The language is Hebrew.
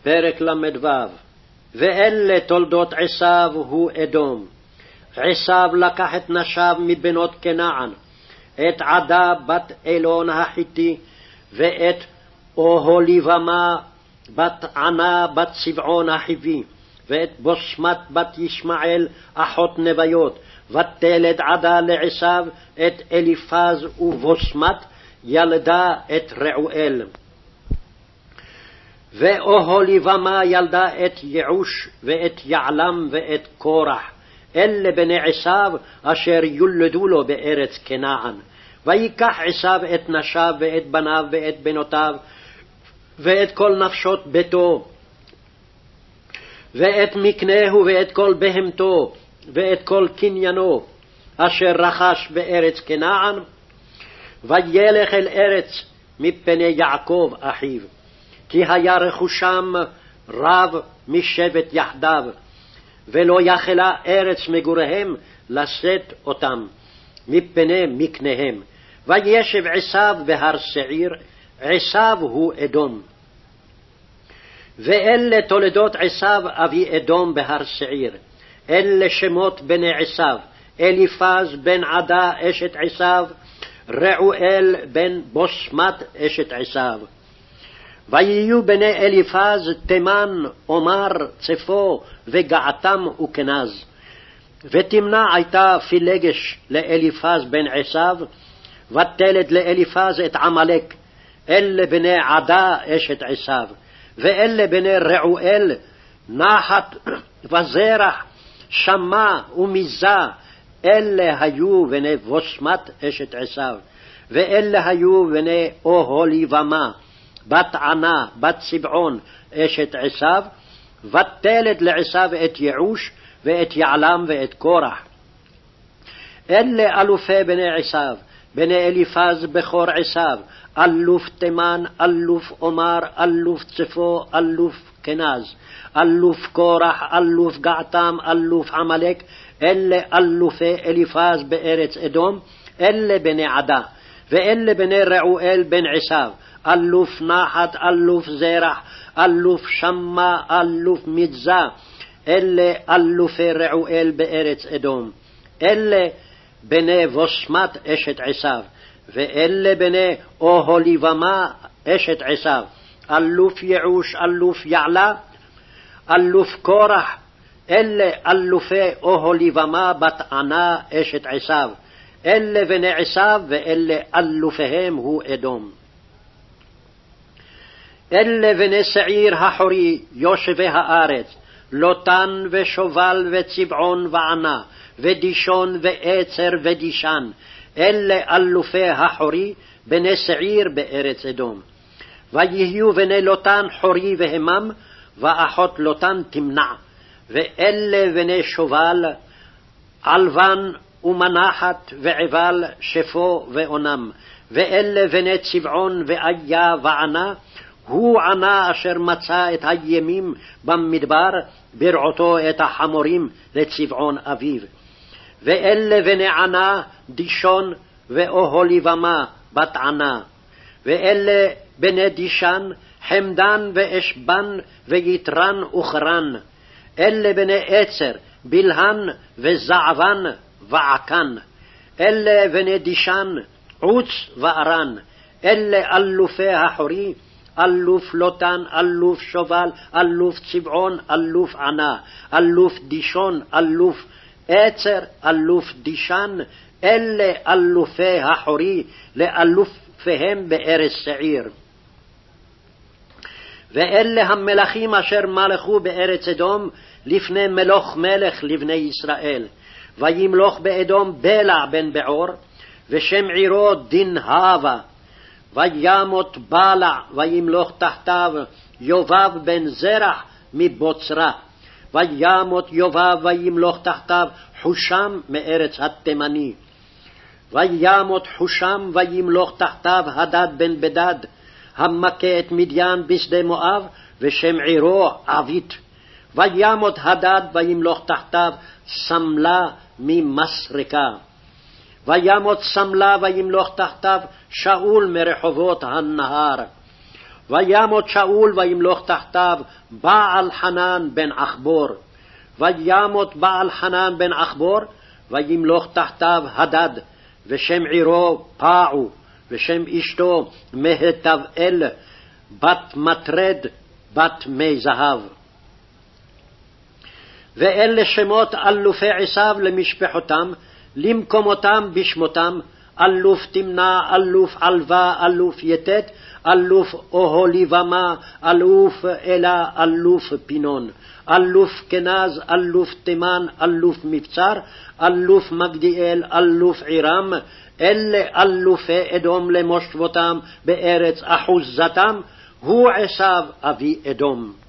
פרק ל"ו. ואלה תולדות עשיו הוא אדום. עשיו לקח את נשיו מבנות כנען, את עדה בת אילון החיתי, ואת אוהליבמה בת ענה בת צבעון החיבי, ואת בוסמת בת ישמעאל אחות נביות, ותלד עדה לעשיו את אליפז, ובוסמת ילדה את רעואל. ואוהליבמה ילדה את יעוש ואת יעלם ואת קורח, אלה בני עשיו אשר יולדו לו בארץ כנען. ויקח עשיו את נשיו ואת בניו ואת בנותיו ואת כל נפשות ביתו ואת מקנהו ואת כל בהמתו ואת כל קניינו אשר רכש בארץ כנען, וילך אל ארץ מפני יעקב אחיו, כי היה רכושם רב משבט יחדיו, ולא יכלה ארץ מגוריהם לשאת אותם מפני מקניהם. וישב עשיו בהר שעיר, עשיו הוא אדום. ואלה תולדות עשיו אבי אדום בהר שעיר. אלה שמות בני עשיו: אליפז בן עדה אשת עשיו, רעואל בן בוסמת אשת עשיו. ויהיו בני אליפז תימן, עומר, צפו, וגעתם וכנז. ותמנע הייתה פילגש לאליפז בן עשיו, ותלד לאליפז את עמלק. אלה בני עדה אשת עשיו. ואלה בני רעואל, נחת וזרח, שמה ומיזה. אלה היו בני בוסמת אשת עשיו. ואלה היו בני אוהליבמה בת ענה בת צבעון אשת עשיו, ותלד לעשיו את יעוש ואת יעלם ואת קורח. אלה אלופי בני עשיו: בני אליפז בכור עשיו, אלוף תימן, אלוף עומר, אלוף צפו, אלוף כנז, אלוף קורח, אלוף געתם, אלוף עמלק. אלה אלופי אליפז בארץ אדום. אלה בני עדה. ואלה בני רעואל בן עשיו: אלוף נחת, אלוף זרח, אלוף שמה, אלוף מיזה. אלה אלופי רעואל בארץ אדום. אלה בני בוסמת אשת עשיו. ואלה בני אוהליבמה אשת עשיו: אלוף יעוש, אלוף יעלה, אלוף קורח. אלה אלופי אוהליבמה בת ענה אשת עשיו. אלה בני עשיו, ואלה אלופיהם הוא אדום. אלה בני שעיר החורי יושבי הארץ: לוטן ושובל וצבעון וענה ודישון ועצר ודישן. אלה אלופי החורי בני שעיר בארץ אדום. ויהיו בני לוטן חורי והמם, ואחות לוטן תמנע. ואלה בני שובל, עלבן ומנחת ועבל, שפו ואונם. ואלה בני צבעון ואיה וענה, הוא ענה אשר מצא את הימים במדבר, ברעותו את החמורים לצבעון אביו. ואלה בני ענה, דישון ואוהליבמה בת ענה. ואלה בני דישן, חמדן ואשבן ויתרן וכרן. אלה בני עצר, בלהן וזעבן ועקן. אלה בני דישן, עוץ וארן. אלה אלופי החורי: אלוף לוטן, אלוף שובל, אלוף צבעון, אלוף ענה, אלוף דישון, אלוף עצר, אלוף דישן. אלה אלופי החורי לאלופיהם בארץ שעיר. ואלה המלכים אשר מלכו בארץ אדום לפני מלוך מלך לבני ישראל. וימלוך באדום בלע בן בעור, ושם עירו דינהבה. וימות בלע וימלוך תחתיו יובב בן זרח מבוצרה. וימות יובב וימלוך תחתיו חושם מארץ התימני. וימות חושם וימלוך תחתיו הדד בן בדד, המכה את מדיין בשדה מואב, ושם עירו עבית. וימות הדד וימלוך תחתיו סמלה ממסרקה. וימות סמלה וימלוך תחתיו שאול מרחובות הנהר. וימות שאול וימלוך תחתיו בעל חנן בן עכבור. וימות בעל חנן בן עכבור, וימלוך תחתיו הדד, ושם עירו פעו, ושם אשתו מהתבאל, בת מטרד, בת מי זהב. ואלה שמות אלופי עשיו למשפחותם, למקומותם בשמותם, אלוף תמנע, אלוף עלווה, אלוף יתת, אלוף אוהליבמה, אלוף אלה, אלוף פינון, אלוף כנז, אלוף תימן, אלוף מבצר, אלוף מגדיאל, אלוף עירם. אלה אלופי אדום למושבותם בארץ אחוזתם, הוא עשיו אבי אדום.